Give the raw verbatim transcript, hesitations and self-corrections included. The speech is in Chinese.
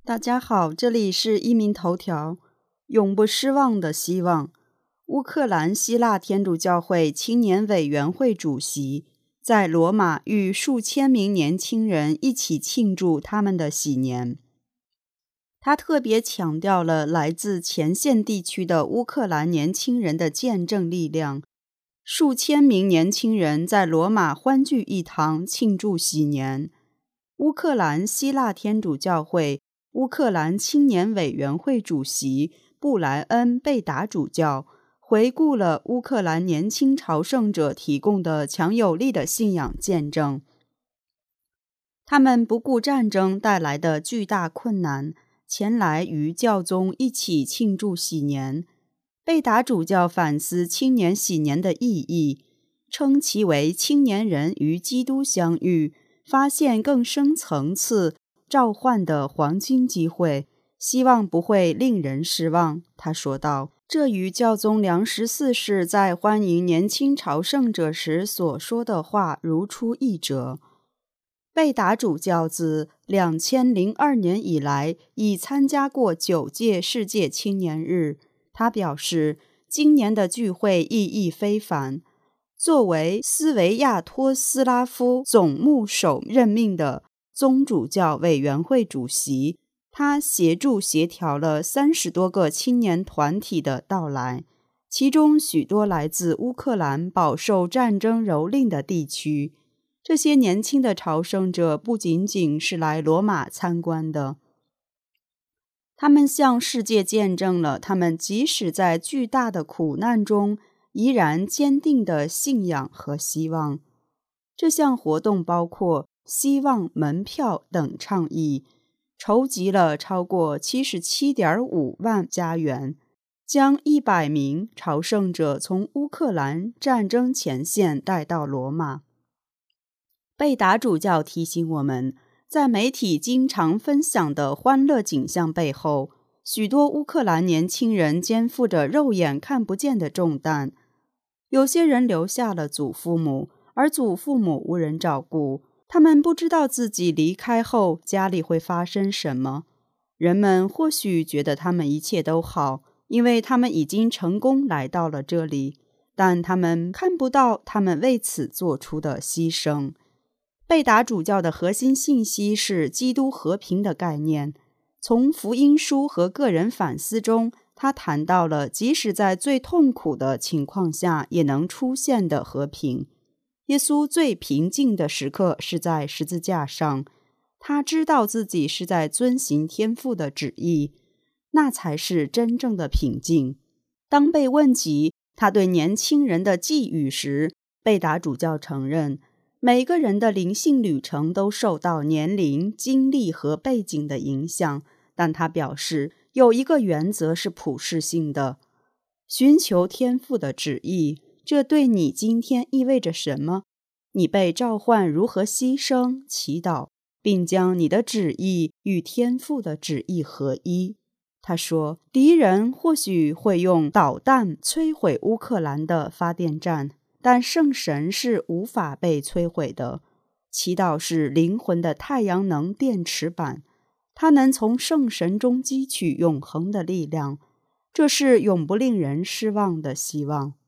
大家好，这里是一鸣头条。永不失望的希望。乌克兰希腊天主教会青年委员会主席在罗马与数千名年轻人一起庆祝他们的喜年。他特别强调了来自前线地区的乌克兰年轻人的见证力量。数千名年轻人在罗马欢聚一堂庆祝喜年。乌克兰希腊天主教会乌克兰青年委员会主席布莱恩·贝达主教回顾了乌克兰年轻朝圣者提供的强有力的信仰见证。他们不顾战争带来的巨大困难，前来与教宗一起庆祝喜年。贝达主教反思青年喜年的意义，称其为青年人与基督相遇、发现更深层次召唤的黄金机会，希望不会令人失望。他说道，这与教宗良十四世在欢迎年轻朝圣者时所说的话如出一辙。贝达主教自两千零二年以来已参加过九届世界青年日。他表示，今年的聚会意义非凡。作为斯维亚托斯拉夫总牧首任命的宗主教委员会主席，他协助协调了三十多个青年团体的到来，其中许多来自乌克兰饱受战争蹂躏的地区。这些年轻的朝圣者不仅仅是来罗马参观的，他们向世界见证了他们即使在巨大的苦难中依然坚定的信仰和希望。这项活动包括希望门票等倡议，筹集了超过 七十七点五万加元，将一百名朝圣者从乌克兰战争前线带到罗马。贝达主教提醒我们，在媒体经常分享的欢乐景象背后，许多乌克兰年轻人肩负着肉眼看不见的重担。有些人留下了祖父母，而祖父母无人照顾，他们不知道自己离开后家里会发生什么。人们或许觉得他们一切都好，因为他们已经成功来到了这里，但他们看不到他们为此做出的牺牲。贝达主教的核心信息是基督和平的概念。从福音书和个人反思中，他谈到了即使在最痛苦的情况下也能出现的和平。耶稣最平静的时刻是在十字架上，他知道自己是在遵行天父的旨意，那才是真正的平静。当被问及他对年轻人的寄语时，贝达主教承认，每个人的灵性旅程都受到年龄、经历和背景的影响，但他表示有一个原则是普世性的：寻求天父的旨意。这对你今天意味着什么？你被召唤如何牺牲、祈祷，并将你的旨意与天父的旨意合一。他说，敌人或许会用导弹摧毁乌克兰的发电站，但圣神是无法被摧毁的。祈祷是灵魂的太阳能电池板，它能从圣神中汲取永恒的力量，这是永不令人失望的希望。